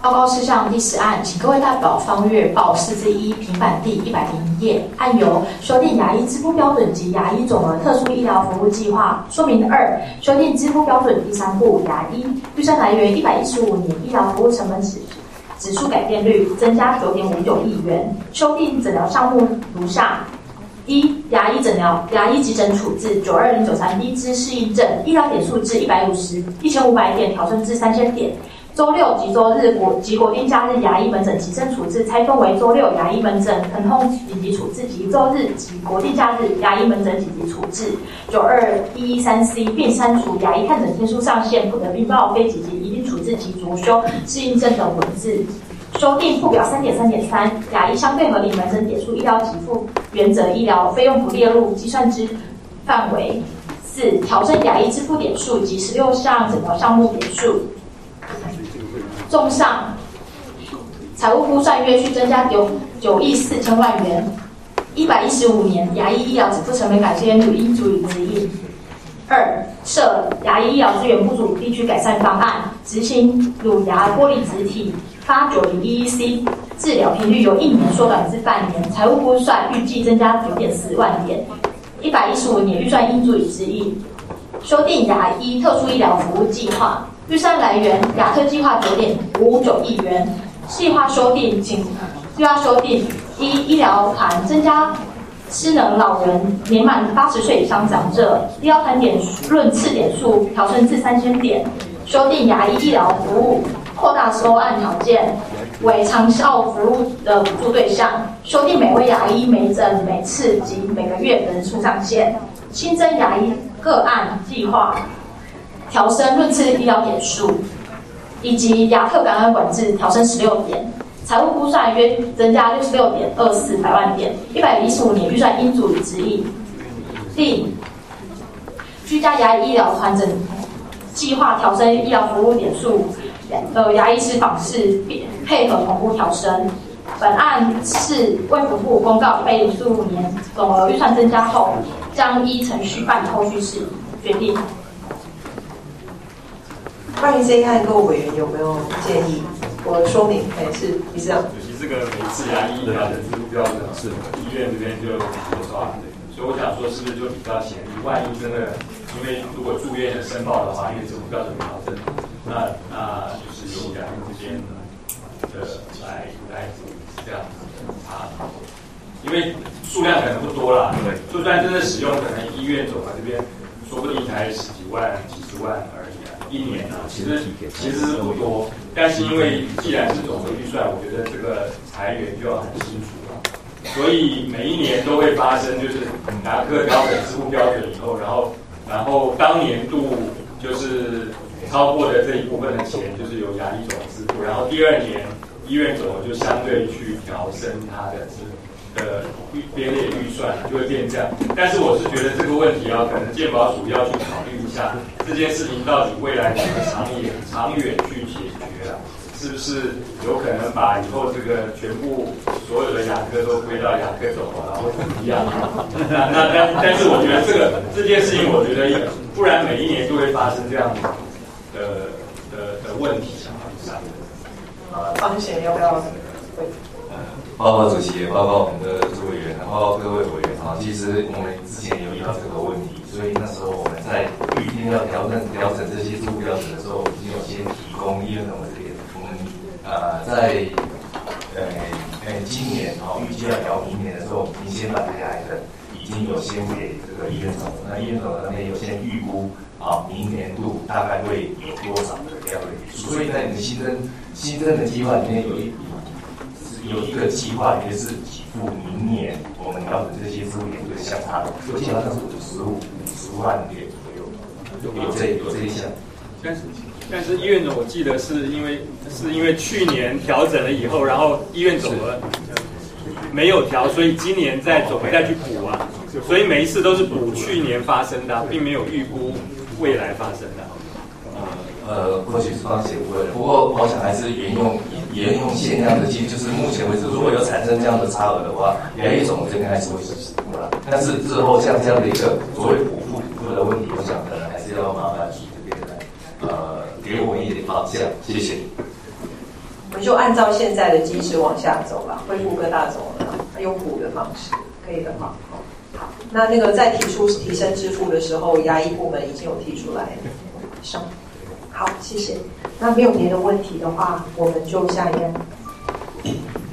报告事项第10案，请各位代表翻阅报4之1平板第101页，案由修订牙医支付标准及牙医总额特殊医疗服务计划说明2，修订支付标准第3部牙医预算来源115年医疗服务成本指数改变率增加9.59亿元，修订诊疗项目如下。1、牙医急诊处置920931支适应症，医疗点数至150500点调升至3000点。周六及周日及国定假日牙医门诊急诊处置拆分为周六牙医门诊疼痛紧急处置及周日及国定假日牙医门诊紧急处置。92113C 并删除牙医看诊天数上限不得并报非紧急一定处置及着修适应症等文字。修订附表3.3.3，牙医相对合理门诊点数医疗给付原则，医疗费用不列入计算之范围。4、调整牙医支付点数及16项诊疗项目点数。综上，财务估算约需增加9亿4千万元。115年牙医医疗支付成本改编应足以指引。2、设牙医医疗资源不足地区改善方案，执行乳牙玻璃植体发9011C 治疗频率由1年缩短至半年，财务估算预计增加9.4万点。115年预算应足以指引。修订牙医特殊医疗服务计划。预算来源亚特计划9.559亿元，计划修订1，医疗团增加失能老人、年满80岁以上长者，医疗团论次点数调升至3000点。修订牙医医疗服务，扩大收案条件为长效服务的补助对象，修订每位牙医每诊每次及每个月人数上限，新增牙医个案计划。调升论次医疗点数，以及牙特感染管制调升16点，财务估算约增加66.24百万点。115年预算应足以指引。第，居家牙医医疗团整计划调升医疗服务点数，牙医师访视配合同步调升。本案是卫福部公告115年总额预算增加后，将依程序办理后续事宜决定。 关于这一案，各位委员有没有建议？我说明，是理事长。 尤其这个每次牙医医疗的支付标准是医院这边就多少，所以我想说，是不是就比较显力？万一真的，因为如果住院的申报的话，因为支付标准调整，那就是由牙医这边来这样查，因为数量可能不多啦，对，就算真的使用，可能医院总额这边说不定才10几万、几十万而已。1年啊，其实不多，但是因为既然是总的预算，我觉得这个裁员就要很清楚了。所以每一年都会发生，就是牙科调整支付标准以后，然后当年度就是超过的这一部分的钱，就是由牙医总支付，然后第2年医院总就相对去调升它的编列预算，就会变这样。但是我是觉得这个问题可能健保署要去考虑一下，这件事情到底未来怎么长远去解决啊？是不是有可能把以后这个全部所有的牙科都归到牙科总然后一样？但是我觉得这件事情，我觉得不然每一年都会发生这样的问题方贤要不要？ 报告主席，报告我们的诸委员，然后各位委员啊，其实我们之前有遇到这个问题，所以那时候我们在预定要调整这些支付标准的时候，已经有先提供医院总的这个，我们在今年预计要调明年的时候，我们已经先把这些item已经有先给这个医院总，那医院总那边有先预估明年度大概会有多少的这样的预算，所以在你们新增的计划里面有一个计划，也是给付明年我们调整这些支付点对相差的，基本上是50万点左右，有这一项。 但是医院总我记得是因为去年调整了以后，然后医院总额没有调，所以今年总再去补啊，所以每一次都是补去年发生的，并没有预估未来发生的。 或许是方协会的，不过我想还是沿用现样的，其实就是目前为止，如果有产生这样的差额的话，牙医总这边还是会实施的。但是之后像这样的一个作为补付的问题，我想可能还是要麻烦这边来给我们一点方向，谢谢。 们就按照现在的机制往下走了，恢复各大种了，用补的方式，可以的话。好，那个在提出提升支付的时候，牙医部门已经有提出来上。好，谢谢。那没有别的问题的话，我们就下一页。